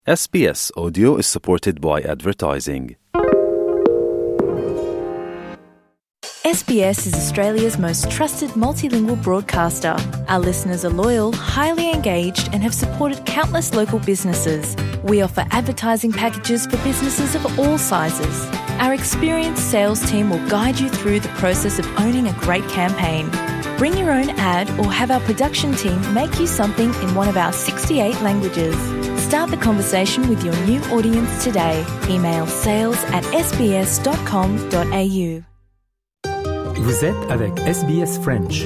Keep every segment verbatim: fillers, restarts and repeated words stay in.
S B S Audio is supported by advertising. S B S is Australia's most trusted multilingual broadcaster. Our listeners are loyal, highly engaged, and have supported countless local businesses. We offer advertising packages for businesses of all sizes. Our experienced sales team will guide you through the process of owning a great campaign. Bring your own ad or have our production team make you something in one of our sixty-eight languages. Start the conversation with your new audience today. Email sales at s b s dot com dot a u. Vous êtes avec S B S French.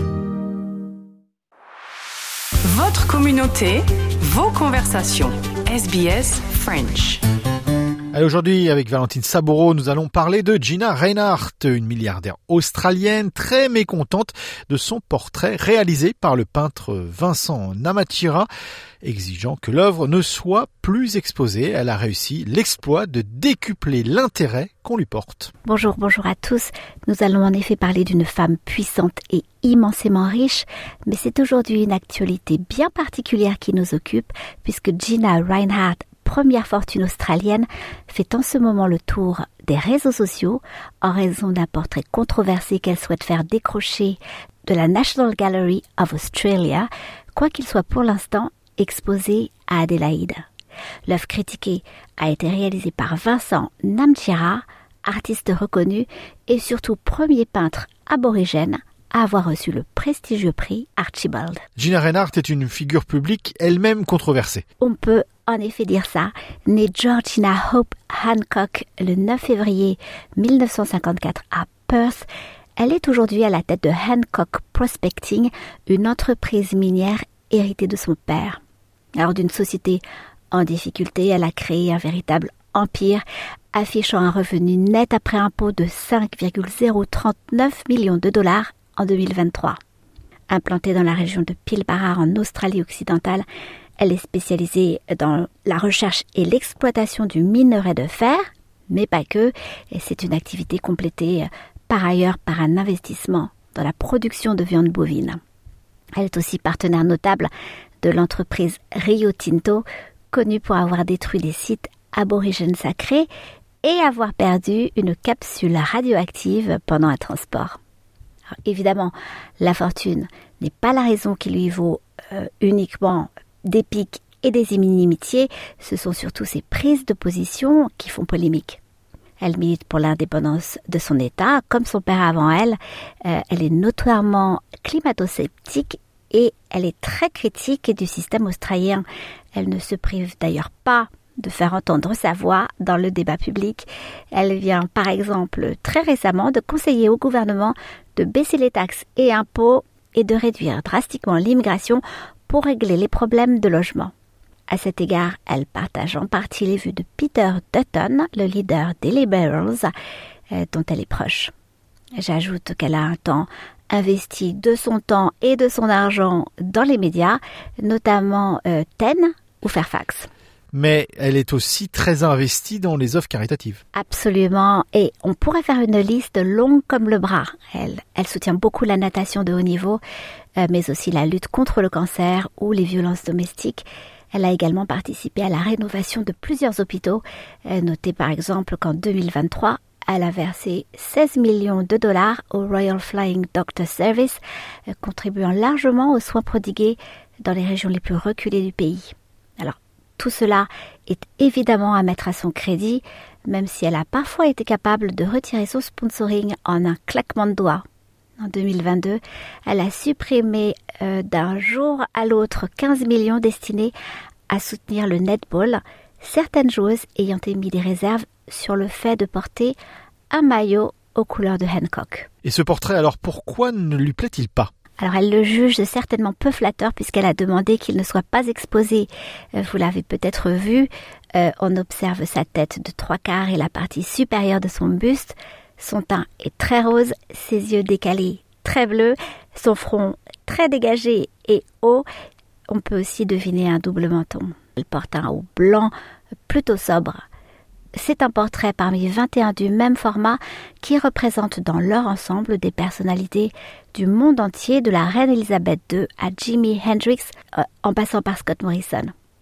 Votre communauté, vos conversations. S B S French. Allez, aujourd'hui, avec Valentine Saboureau, nous allons parler de Gina Rinehart, une milliardaire australienne très mécontente de son portrait réalisé par le peintre Vincent Namatjira, exigeant que l'œuvre ne soit plus exposée. Elle a réussi l'exploit de décupler l'intérêt qu'on lui porte. Bonjour, bonjour à tous. Nous allons en effet parler d'une femme puissante et immensément riche, mais c'est aujourd'hui une actualité bien particulière qui nous occupe, puisque Gina Rinehart, première fortune australienne, fait en ce moment le tour des réseaux sociaux en raison d'un portrait controversé qu'elle souhaite faire décrocher de la National Gallery of Australia, quoiqu'il soit pour l'instant exposé à Adélaïde. L'œuvre critiquée a été réalisée par Vincent Namatjira, artiste reconnu et surtout premier peintre aborigène à avoir reçu le prestigieux prix Archibald. Gina Rinehart est une figure publique elle-même controversée. On peut en effet dire ça. Née Georgina Hope Hancock le neuf février mille neuf cent cinquante-quatre à Perth, elle est aujourd'hui à la tête de Hancock Prospecting, une entreprise minière héritée de son père. Alors d'une société en difficulté, elle a créé un véritable empire, affichant un revenu net après impôt de cinq virgule zéro trente-neuf millions de dollars en deux mille vingt-trois. Implantée dans la région de Pilbara en Australie occidentale, elle est spécialisée dans la recherche et l'exploitation du minerai de fer, mais pas que, et c'est une activité complétée par ailleurs par un investissement dans la production de viande bovine. Elle est aussi partenaire notable de l'entreprise Rio Tinto, connue pour avoir détruit des sites aborigènes sacrés et avoir perdu une capsule radioactive pendant un transport. Alors, évidemment, la fortune n'est pas la raison qui lui vaut euh, uniquement des piques et des inimitiés, ce sont surtout ses prises de position qui font polémique. Elle milite pour l'indépendance de son État, comme son père avant elle. Euh, elle est notoirement climato-sceptique et elle est très critique du système australien. Elle ne se prive d'ailleurs pas de faire entendre sa voix dans le débat public. Elle vient par exemple très récemment de conseiller au gouvernement de baisser les taxes et impôts et de réduire drastiquement l'immigration pour régler les problèmes de logement. À cet égard, elle partage en partie les vues de Peter Dutton, le leader des Liberals, euh, dont elle est proche. J'ajoute qu'elle a un temps investi de son temps et de son argent dans les médias, notamment euh, Ten ou Fairfax. Mais elle est aussi très investie dans les œuvres caritatives. Absolument, et on pourrait faire une liste longue comme le bras. Elle, elle soutient beaucoup la natation de haut niveau, euh, mais aussi la lutte contre le cancer ou les violences domestiques. Elle a également participé à la rénovation de plusieurs hôpitaux. Euh, notez par exemple qu'en deux mille vingt-trois, elle a versé seize millions de dollars au Royal Flying Doctor Service, euh, contribuant largement aux soins prodigués dans les régions les plus reculées du pays. Alors, tout cela est évidemment à mettre à son crédit, même si elle a parfois été capable de retirer son sponsoring en un claquement de doigts. En deux mille vingt-deux, elle a supprimé euh, d'un jour à l'autre quinze millions destinés à soutenir le netball, certaines joueuses ayant émis des réserves sur le fait de porter un maillot aux couleurs de Hancock. Et ce portrait, alors pourquoi ne lui plaît-il pas ? Alors elle le juge certainement peu flatteur puisqu'elle a demandé qu'il ne soit pas exposé. Euh, vous l'avez peut-être vu, euh, on observe sa tête de trois quarts et la partie supérieure de son buste. Son teint est très rose, ses yeux décalés très bleus, son front très dégagé et haut. On peut aussi deviner un double menton. Elle porte un haut blanc plutôt sobre. C'est un portrait parmi vingt et un du même format qui représente dans leur ensemble des personnalités du monde entier, de la reine Elisabeth deux à Jimi Hendrix, euh, en passant par Scott Morrison.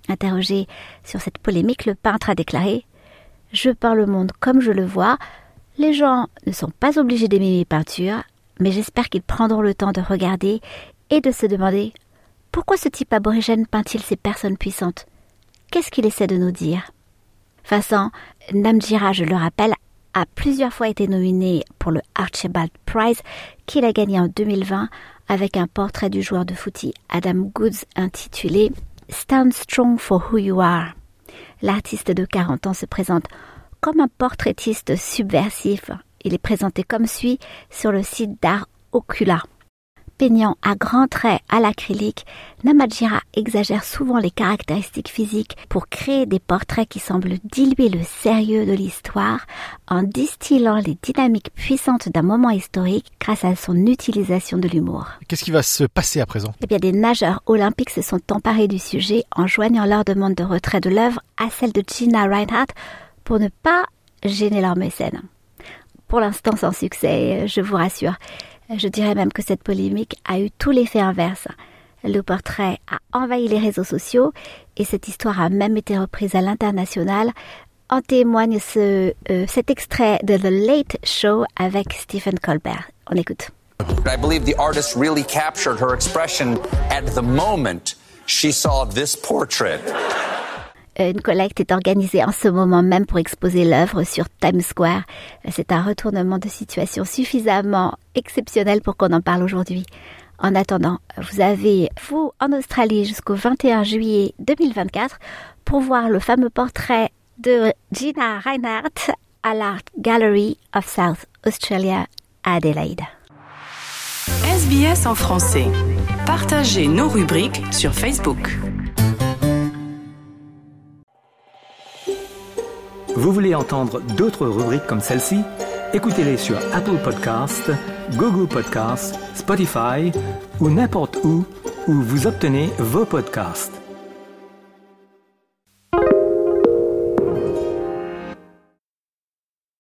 Interrogé sur cette polémique, le peintre a déclaré « Je peins le monde comme je le vois. Les gens ne sont pas obligés d'aimer mes peintures, mais j'espère qu'ils prendront le temps de regarder et de se demander « Pourquoi ce type aborigène peint-il ces personnes puissantes ? Qu'est-ce qu'il essaie de nous dire ?» Vincent Namatjira, je le rappelle, a plusieurs fois été nominé pour le Archibald Prize qu'il a gagné en deux mille vingt avec un portrait du joueur de footy Adam Goodes intitulé « Stand Strong for Who You Are ». L'artiste de quarante ans se présente comme un portraitiste subversif. Il est présenté comme suit sur le site d'art Ocula. Peignant à grands traits à l'acrylique, Namatjira exagère souvent les caractéristiques physiques pour créer des portraits qui semblent diluer le sérieux de l'histoire en distillant les dynamiques puissantes d'un moment historique grâce à son utilisation de l'humour. Qu'est-ce qui va se passer à présent ? Eh bien, des nageurs olympiques se sont emparés du sujet en joignant leur demande de retrait de l'œuvre à celle de Gina Rinehart pour ne pas gêner leur mécène. Pour l'instant sans succès, je vous rassure. Je dirais même que cette polémique a eu tout l'effet inverse. Le portrait a envahi les réseaux sociaux et cette histoire a même été reprise à l'international. En témoigne ce, euh, cet extrait de The Late Show avec Stephen Colbert. On écoute. I believe the artist really captured her expression at the moment she saw this portrait. Une collecte est organisée en ce moment même pour exposer l'œuvre sur Times Square. C'est un retournement de situation suffisamment exceptionnel pour qu'on en parle aujourd'hui. En attendant, vous avez, vous, en Australie jusqu'au vingt et un juillet deux mille vingt-quatre pour voir le fameux portrait de Gina Rinehart à l'Art Gallery of South Australia à Adelaide. S B S en français. Partagez nos rubriques sur Facebook. Vous voulez entendre d'autres rubriques comme celle-ci ? Écoutez-les sur Apple Podcasts, Google Podcasts, Spotify ou n'importe où où vous obtenez vos podcasts.